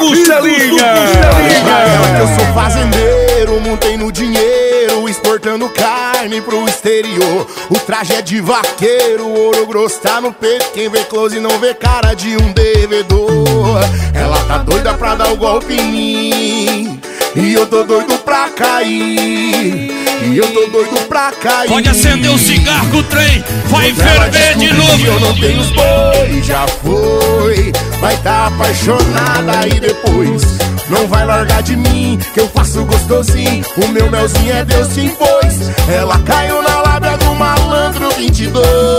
Costelinha. Eu sou fazendeiro, montei no dinheiro, exportando carne pro exterior. O traje é de vaqueiro, o ouro grosso tá no peito. Quem vê close não vê cara de um devedor. Ela tá doida pra dar o golpe em mim, e eu tô doido pra cair. Pode acender o cigarro que o trem vai ferver de novo. Eu não tenho os boi, já foi. Vai tá apaixonada e depois não vai largar de mim, que eu faço gostosinho. O meu melzinho é Deus que impôs. Ela caiu na lábia do malandro 22.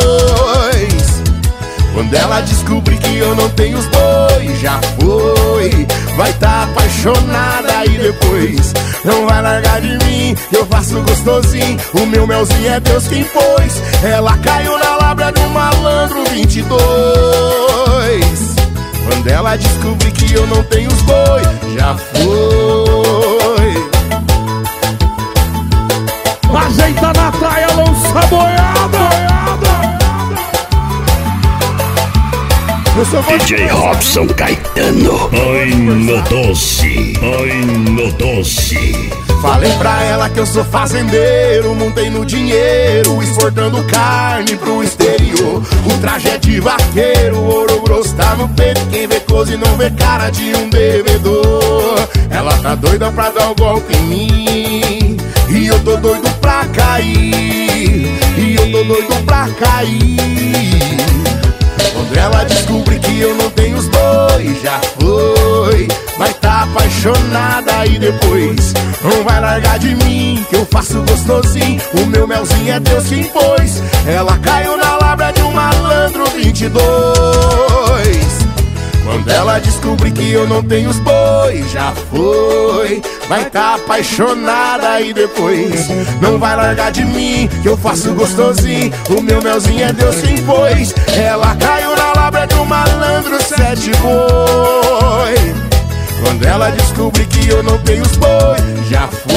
Quando ela descobrir que eu não tenho os boi, já foi. Vai tá apaixonada e depois não vai largar de mim, eu faço gostosinho. O meu melzinho é Deus quem pôs. Ela caiu na lábia do malandro 22. Quando ela descobrir que eu não tenho os boi, já foi. Ajeita na praia, lança boiada. DJ Robson Caetano. Ai no doce, ai no doce. Falei pra ela que eu sou fazendeiro, montei no dinheiro, exportando carne pro exterior. O traje é de vaqueiro, o ouro grosso tá no peito. Quem vê close não vê cara de um devedor. Ela tá doida pra dar o golpe em mim, e eu tô doido pra cair. Quando ela descobrir que eu não tenho os boi, já foi. Vai tá apaixonada e depois não vai largar de mim, que eu faço gostosinho. O meu melzinho é Deus que impôs. Ela caiu na lábia de um malandro 22. Quando ela descobrir que eu não tenho os boi, já foi. Vai tá apaixonada e depois não vai largar de mim, que eu faço gostosinho. O meu melzinho é Deus quem pôs. Ela caiu na lábia de um malandro 7 boi. Quando ela descobrir que eu não tenho os boi, já foi.